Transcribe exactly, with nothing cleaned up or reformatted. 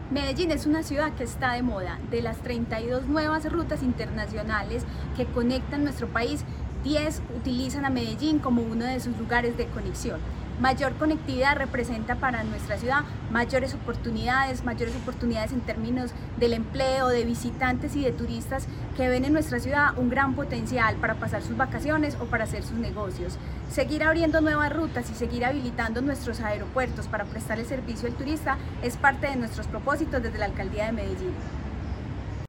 Medellín es una ciudad que está de moda. De las treinta y dos nuevas rutas internacionales que conectan nuestro país, diez utilizan a Medellín como uno de sus lugares de conexión. Mayor conectividad representa para nuestra ciudad mayores oportunidades, mayores oportunidades en términos del empleo, de visitantes y de turistas que ven en nuestra ciudad un gran potencial para pasar sus vacaciones o para hacer sus negocios. Seguir abriendo nuevas rutas y seguir habilitando nuestros aeropuertos para prestar el servicio al turista es parte de nuestros propósitos desde la Alcaldía de Medellín.